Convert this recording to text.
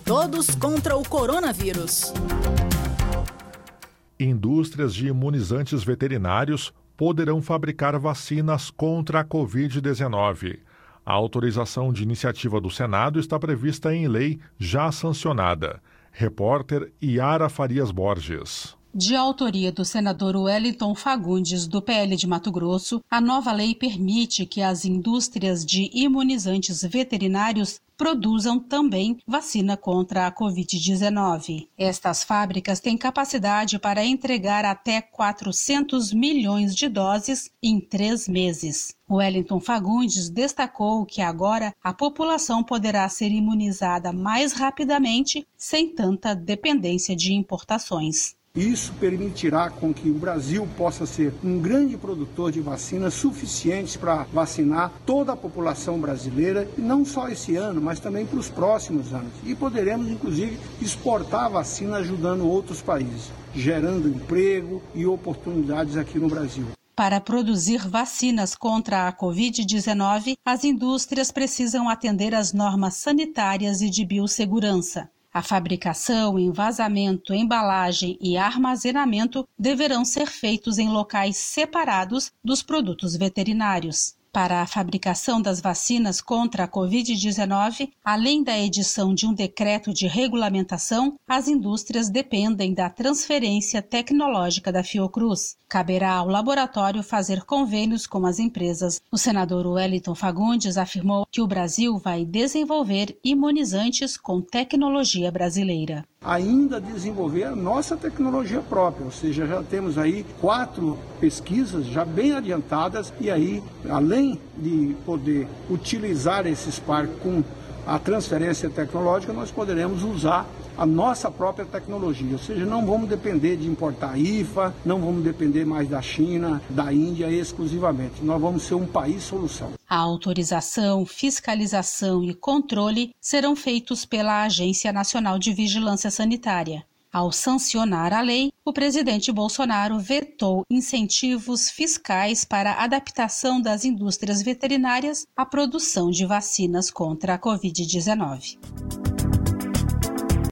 Todos contra o coronavírus. Indústrias de imunizantes veterinários poderão fabricar vacinas contra a Covid-19. A autorização de iniciativa do Senado está prevista em lei já sancionada. Repórter Yara Farias Borges. De autoria do senador Wellington Fagundes, do PL de Mato Grosso, a nova lei permite que as indústrias de imunizantes veterinários produzam também vacina contra a Covid-19. Estas fábricas têm capacidade para entregar até 400 milhões de doses em 3 meses. Wellington Fagundes destacou que agora a população poderá ser imunizada mais rapidamente, sem tanta dependência de importações. Isso permitirá com que o Brasil possa ser um grande produtor de vacinas suficientes para vacinar toda a população brasileira, e não só esse ano, mas também para os próximos anos. E poderemos, inclusive, exportar a vacina ajudando outros países, gerando emprego e oportunidades aqui no Brasil. Para produzir vacinas contra a Covid-19, as indústrias precisam atender às normas sanitárias e de biossegurança. A fabricação, envasamento, embalagem e armazenamento deverão ser feitos em locais separados dos produtos veterinários. Para a fabricação das vacinas contra a Covid-19, além da edição de um decreto de regulamentação, as indústrias dependem da transferência tecnológica da Fiocruz. Caberá ao laboratório fazer convênios com as empresas. O senador Wellington Fagundes afirmou que o Brasil vai desenvolver imunizantes com tecnologia brasileira. Ainda desenvolver a nossa tecnologia própria, ou seja, já temos aí 4 pesquisas já bem adiantadas e aí, além de poder utilizar esses parques com a transferência tecnológica, nós poderemos usar a nossa própria tecnologia, ou seja, não vamos depender de importar IFA, não vamos depender mais da China, da Índia exclusivamente, nós vamos ser um país solução. A autorização, fiscalização e controle serão feitos pela Agência Nacional de Vigilância Sanitária. Ao sancionar a lei, o presidente Bolsonaro vetou incentivos fiscais para a adaptação das indústrias veterinárias à produção de vacinas contra a Covid-19.